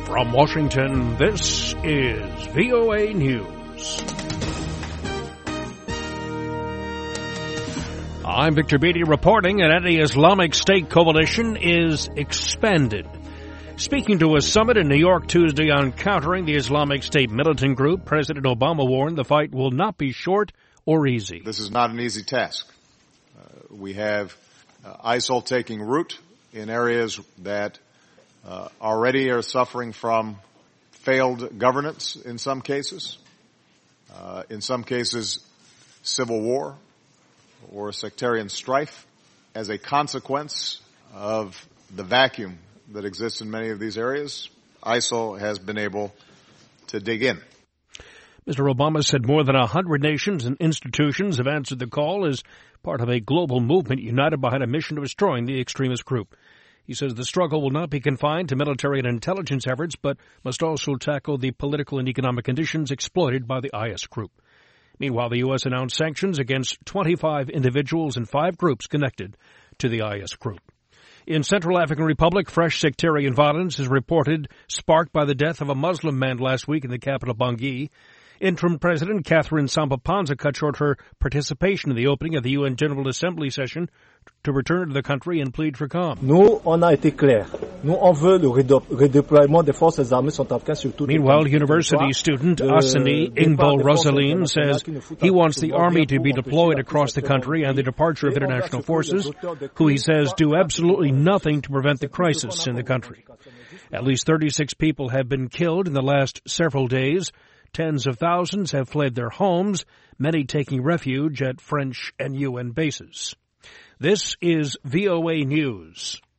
From Washington, this is VOA News. I'm Victor Beatty reporting an anti-Islamic State coalition is expanded. Speaking to a summit in New York Tuesday on countering the Islamic State militant group, President Obama warned the fight will not be short or easy. This is not an easy task. We have ISIL taking root in areas that already are suffering from failed governance in some cases civil war or sectarian strife as a consequence of the vacuum that exists in many of these areas. ISIL has been able to dig in. Mr. Obama said more than 100 nations and institutions have answered the call as part of a global movement united behind a mission of destroying the extremist group. He says the struggle will not be confined to military and intelligence efforts, but must also tackle the political and economic conditions exploited by the IS group. Meanwhile, the U.S. announced sanctions against 25 individuals and 5 groups connected to the IS group. In Central African Republic, fresh sectarian violence is reported, sparked by the death of a Muslim man last week in the capital Bangui. Interim President Catherine Samba-Panza cut short her participation in the opening of the UN General Assembly session to return to the country and plead for calm. Meanwhile, university student Asani Ingbo Rosaline says he wants the army to be deployed across the country and the departure of international forces, who he says do absolutely nothing to prevent the crisis in the country. At least 36 people have been killed in the last several days. Tens of thousands have fled their homes, many taking refuge at French and UN bases. This is VOA News.